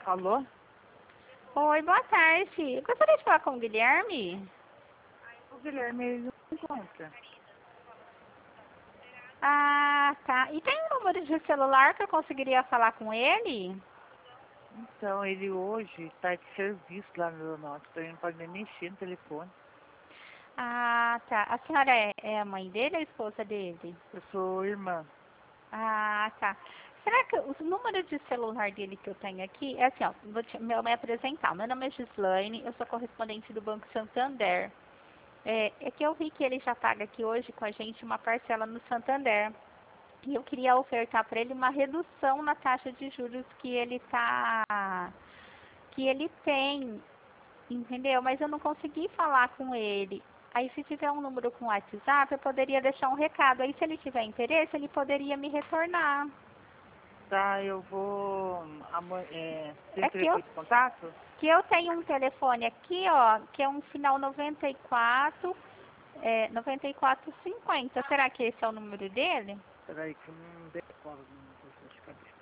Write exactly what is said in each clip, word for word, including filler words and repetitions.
Alô? Oi, boa tarde. Eu gostaria de falar com o Guilherme. O Guilherme ele não encontra. Ah, tá. E tem um número de celular que eu conseguiria falar com ele? Então, ele hoje está de serviço lá no aeronáutico, então ele não pode nem mexer no telefone. Ah, tá. A senhora é, é a mãe dele ou a esposa dele? Eu sou irmã. Ah, tá. Será que o número de celular dele que eu tenho aqui é assim, ó, vou te, meu, me apresentar. Meu nome é Gislaine, eu sou correspondente do Banco Santander. É, é que eu vi que ele já paga aqui hoje com a gente uma parcela no Santander. E eu queria ofertar para ele uma redução na taxa de juros que ele tá, que ele tem, entendeu? Mas eu não consegui falar com ele. Aí se tiver um número com WhatsApp, eu poderia deixar um recado. Aí se ele tiver interesse, ele poderia me retornar. Tá, eu vou... Amanhã, é, tem É que eu, telefone de contato? que eu tenho um telefone aqui, ó, que é um final noventa e quatro, é, noventa e quatro cinquenta. Será que esse é o número dele? Peraí, que eu não decoro o número de cabeça.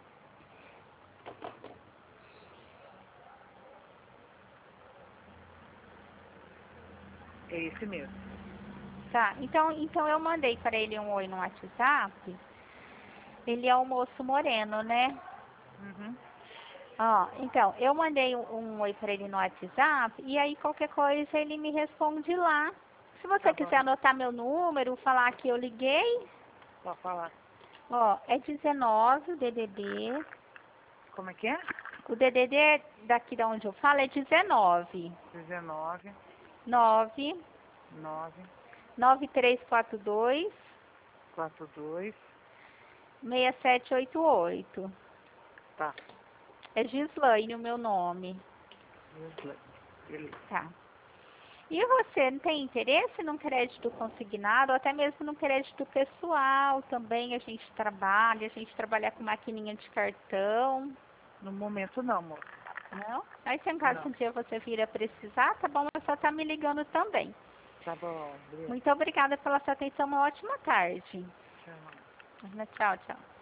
É esse mesmo. Tá, então, então eu mandei para ele um oi no WhatsApp. Ele é o moço moreno, né? Uhum. Ó, então, eu mandei um, um oi para ele no WhatsApp e aí qualquer coisa ele me responde lá. Se você Tá bom, quiser anotar meu número, falar que eu liguei, pode falar. ó, é dezenove o D D D. Como é que é? O D D D daqui da onde eu falo é dezenove dezenove, nove nove, nove três quatro dois quatro dois. seis sete oito oito. Tá. É Gislaine o meu nome. Beleza. Tá. E você não tem interesse num crédito consignado, ou até mesmo num crédito pessoal também? A gente trabalha, a gente trabalha com maquininha de cartão, No momento não, moço. não? Aí se em caso Não. um dia você vir a precisar, tá bom, mas só tá me ligando também. Tá bom, beleza. Muito obrigada pela sua atenção, uma ótima tarde. Tchau. Tchau, tchau.